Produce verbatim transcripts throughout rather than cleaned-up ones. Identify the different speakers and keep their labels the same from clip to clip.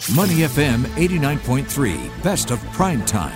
Speaker 1: Money F M eighty-nine point three, best of prime time.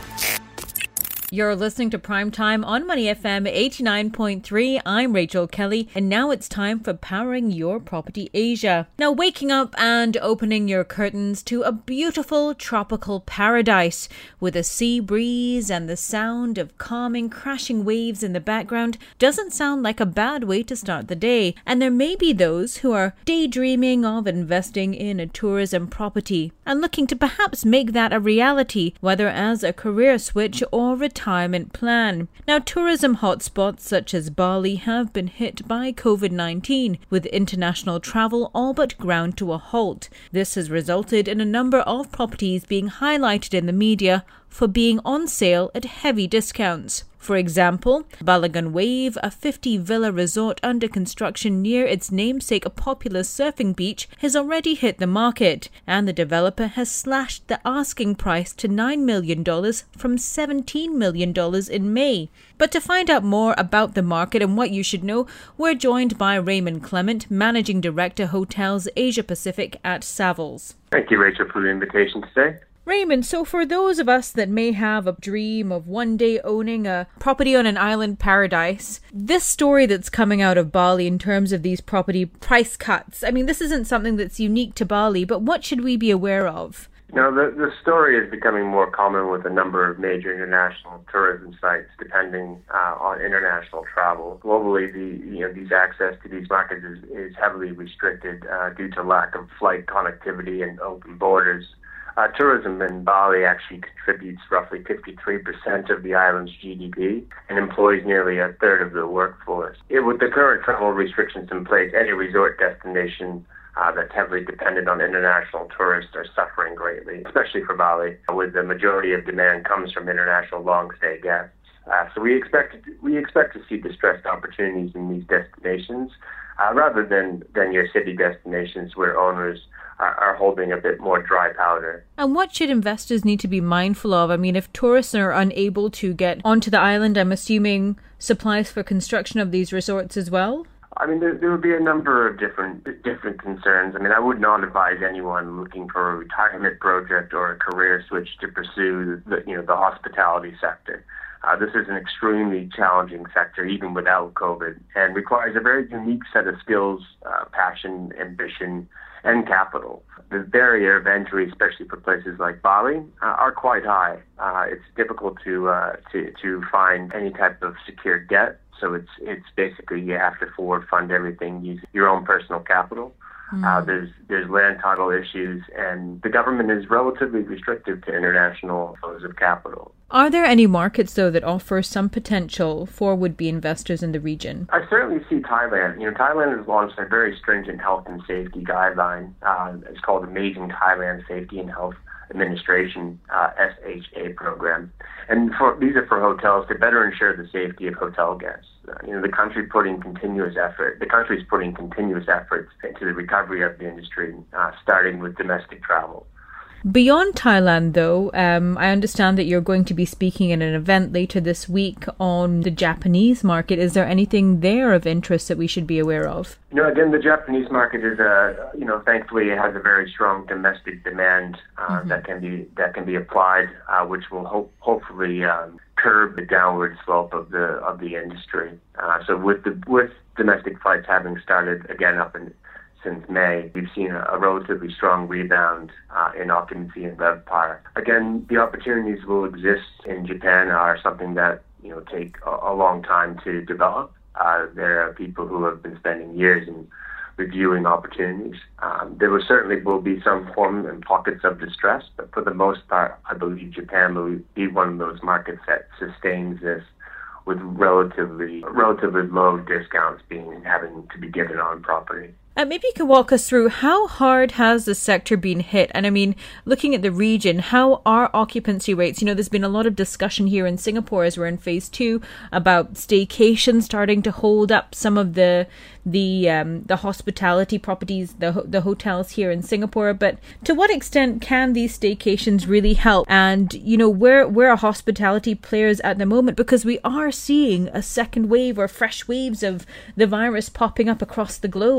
Speaker 2: You're listening to Prime Time on Money F M eighty-nine point three. I'm Rachel Kelly, and now it's time for Powering Your Property Asia. Now, waking up and opening your curtains to a beautiful tropical paradise with a sea breeze and the sound of calming, crashing waves in the background doesn't sound like a bad way to start the day. And there may be those who are daydreaming of investing in a tourism property and looking to perhaps make that a reality, whether as a career switch or retirement. retirement plan. Now, tourism hotspots such as Bali have been hit by covid nineteen, with international travel all but ground to a halt. This has resulted in a number of properties being highlighted in the media for being on sale at heavy discounts. For example, Balagan Wave, a fifty villa resort under construction near its namesake a popular surfing beach, has already hit the market, and the developer has slashed the asking price to nine million dollars from seventeen million dollars in May. But to find out more about the market and what you should know, we're joined by Raymond Clement, Managing Director Hotels Asia Pacific at Savills.
Speaker 3: Thank you, Rachel, for the invitation today.
Speaker 2: Raymond, so for those of us that may have a dream of one day owning a property on an island paradise, this story that's coming out of Bali in terms of these property price cuts, I mean, this isn't something that's unique to Bali, but what should we be aware of?
Speaker 3: No, the, the story is becoming more common with a number of major international tourism sites depending uh, on international travel. Globally, the you know these access to these markets is, is heavily restricted uh, due to lack of flight connectivity and open borders. Uh, tourism in Bali actually contributes roughly fifty-three percent of the island's G D P and employs nearly a third of the workforce. It, with the current travel restrictions in place, any resort destination uh, that's heavily dependent on international tourists are suffering greatly, especially for Bali, with the majority of demand comes from international long-stay guests. Uh, so we expect we expect to see distressed opportunities in these destinations uh, rather than, than your city destinations where owners are holding a bit more dry powder.
Speaker 2: And what should investors need to be mindful of? I mean, if tourists are unable to get onto the island, I'm assuming supplies for construction of these resorts as well?
Speaker 3: I mean, there, there would be a number of different different concerns. I mean, I would not advise anyone looking for a retirement project or a career switch to pursue the, you know, the hospitality sector. Uh, this is an extremely challenging sector, even without COVID, and requires a very unique set of skills, uh, passion, ambition, and capital. The barrier of entry, especially for places like Bali, uh, are quite high. Uh, it's difficult to uh, to to find any type of secured debt. So it's it's basically you have to forward fund everything using your own personal capital. Mm. Uh, there's there's land title issues, and the government is relatively restrictive to international flows of capital.
Speaker 2: Are there any markets, though, that offer some potential for would-be investors in the region?
Speaker 3: I certainly see Thailand. You know, Thailand has launched a very stringent health and safety guideline. Uh, it's called Amazing Thailand Safety and Health Administration, uh, S H A program. And for, these are for hotels to better ensure the safety of hotel guests. Uh, you know, the country putting continuous effort, the country's putting continuous efforts into the recovery of the industry, uh, starting with domestic travel.
Speaker 2: Beyond Thailand, though, um, I understand that you're going to be speaking at an event later this week on the Japanese market. Is there anything there of interest that we should be aware of?
Speaker 3: You know, again, the Japanese market is a, you know, thankfully it has a very strong domestic demand uh, mm-hmm. that can be that can be applied, uh, which will hope hopefully um, curb the downward slope of the of the industry. Uh, so with the with domestic flights having started again up in since May, we've seen a, a relatively strong rebound uh, in occupancy and RevPAR. Again, the opportunities will exist in Japan are something that, you know, take a, a long time to develop. Uh, there are people who have been spending years in reviewing opportunities. Um, there will certainly will be some form and pockets of distress, but for the most part, I believe Japan will be one of those markets that sustains this with relatively relatively low discounts being having to be given on property.
Speaker 2: Uh, maybe you can walk us through how hard has the sector been hit? And I mean, looking at the region, how are occupancy rates? You know, there's been a lot of discussion here in Singapore as we're in phase two about staycation starting to hold up some of the the um, the hospitality properties, the the hotels here in Singapore. But to what extent can these staycations really help? And, you know, where, where are hospitality players at the moment? Because we are seeing a second wave or fresh waves of the virus popping up across the globe.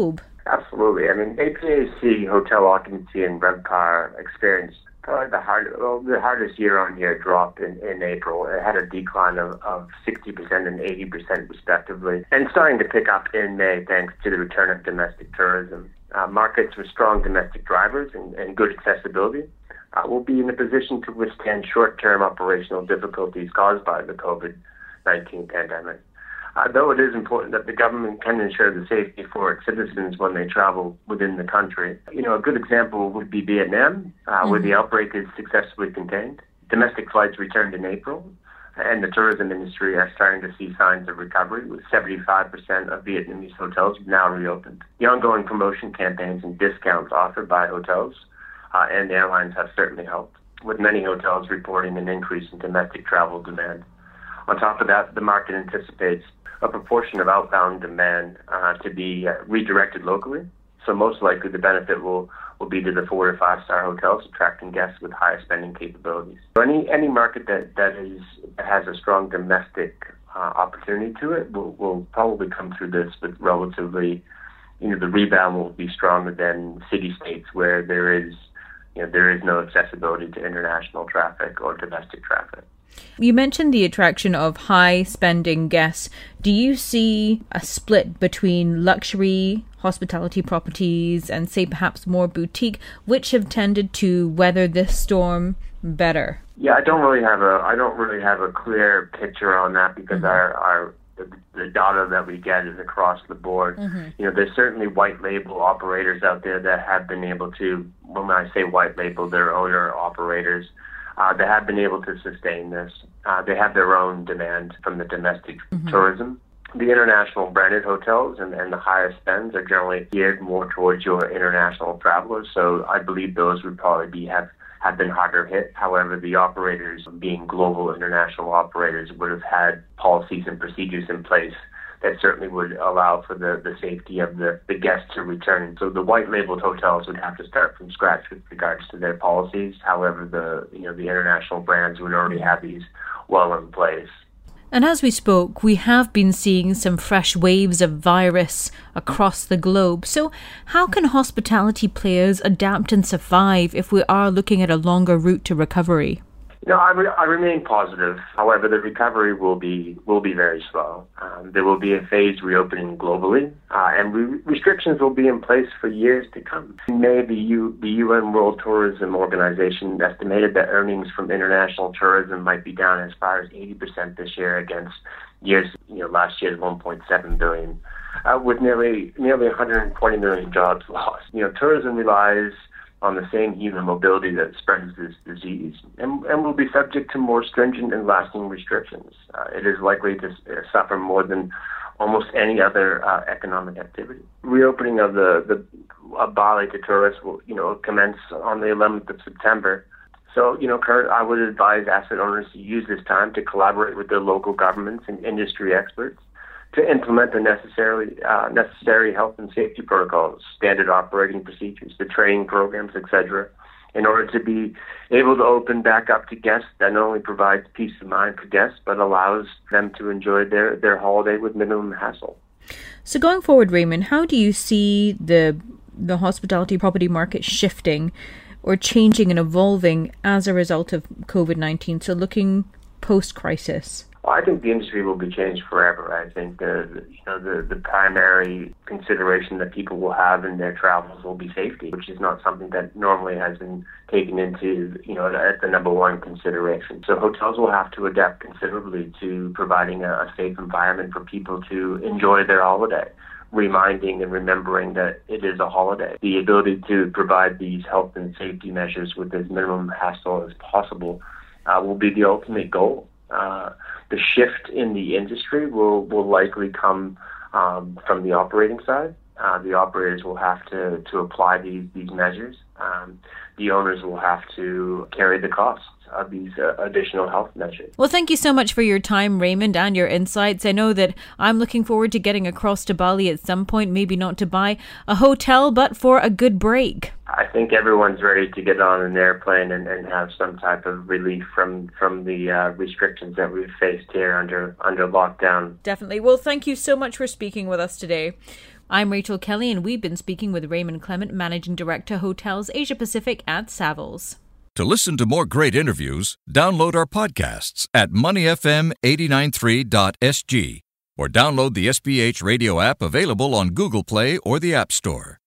Speaker 3: Absolutely. I mean, A P A C hotel occupancy and RevPAR experienced probably the hard, well, the hardest year-on-year drop in, in April. It had a decline of, of sixty percent and eighty percent respectively, and starting to pick up in May thanks to the return of domestic tourism. Uh, markets with strong domestic drivers and, and good accessibility uh, will be in a position to withstand short-term operational difficulties caused by the COVID nineteen pandemic. Uh, though it is important that the government can ensure the safety for its citizens when they travel within the country. You know, a good example would be Vietnam, uh, mm-hmm. where the outbreak is successfully contained. Domestic flights returned in April, and the tourism industry are starting to see signs of recovery, with seventy-five percent of Vietnamese hotels now reopened. The ongoing promotion campaigns and discounts offered by hotels uh, and airlines have certainly helped, with many hotels reporting an increase in domestic travel demand. On top of that, the market anticipates a proportion of outbound demand uh, to be uh, redirected locally. So most likely the benefit will, will be to the four to five star hotels, attracting guests with higher spending capabilities. So any any market that, that is that has a strong domestic uh, opportunity to it will, will probably come through this with relatively, you know, the rebound will be stronger than city states where there is, you know, there is no accessibility to international traffic or domestic traffic.
Speaker 2: You mentioned the attraction of high-spending guests. Do you see a split between luxury hospitality properties and, say, perhaps more boutique, which have tended to weather this storm better?
Speaker 3: Yeah, I don't really have a I don't really have a clear picture on that because mm-hmm. our our the, the data that we get is across the board. Mm-hmm. You know, there's certainly white label operators out there that have been able to. When I say white label, they're owner operators. Uh, they have been able to sustain this. Uh, they have their own demand from the domestic mm-hmm. tourism. The international branded hotels and, and the higher spends are generally geared more towards your international travelers. So I believe those would probably be have, have been harder hit. However, the operators, being global international operators, would have had policies and procedures in place that certainly would allow for the, the safety of the, the guests to return. So the white-labeled hotels would have to start from scratch with regards to their policies. However, the you know the international brands would already have these well in place.
Speaker 2: And as we spoke, we have been seeing some fresh waves of virus across the globe. So how can hospitality players adapt and survive if we are looking at a longer route to recovery?
Speaker 3: No, I, re- I remain positive. However, the recovery will be will be very slow. Um, there will be a phased reopening globally, uh, and re- restrictions will be in place for years to come. In May, the, U- the U N World Tourism Organization estimated that earnings from international tourism might be down as far as eighty percent this year against years, you know, last year's one point seven billion, uh, with nearly nearly one hundred twenty million jobs lost. You know, tourism relies on the same human mobility that spreads this disease, and, and will be subject to more stringent and lasting restrictions. Uh, it is likely to uh, suffer more than almost any other uh, economic activity. Reopening of the, the of Bali to tourists will, you know, commence on the eleventh of September. So, you know, Kurt, I would advise asset owners to use this time to collaborate with their local governments and industry experts to implement the necessary uh, necessary health and safety protocols, standard operating procedures, the training programs, et cetera, in order to be able to open back up to guests that not only provides peace of mind for guests, but allows them to enjoy their, their holiday with minimum hassle.
Speaker 2: So going forward, Raymond, how do you see the the hospitality property market shifting or changing and evolving as a result of COVID nineteen? So looking post-crisis.
Speaker 3: Well, I think the industry will be changed forever. I think the you know the, the primary consideration that people will have in their travels will be safety, which is not something that normally has been taken into you know at the number one consideration. So hotels will have to adapt considerably to providing a, a safe environment for people to enjoy their holiday, reminding and remembering that it is a holiday. The ability to provide these health and safety measures with as minimum hassle as possible uh, will be the ultimate goal. Uh, the shift in the industry will, will likely come um, from the operating side. Uh, the operators will have to, to apply these, these measures. Um, the owners will have to carry the costs of these uh, additional health measures.
Speaker 2: Well, thank you so much for your time, Raymond, and your insights. I know that I'm looking forward to getting across to Bali at some point, maybe not to buy a hotel, but for a good break.
Speaker 3: I think everyone's ready to get on an airplane and, and have some type of relief from, from the uh, restrictions that we've faced here under, under lockdown.
Speaker 2: Definitely. Well, thank you so much for speaking with us today. I'm Rachel Kelly, and we've been speaking with Raymond Clement, Managing Director, Hotels Asia Pacific at Savills.
Speaker 1: To listen to more great interviews, download our podcasts at money f m eight nine three dot s g or download the S B H radio app available on Google Play or the App Store.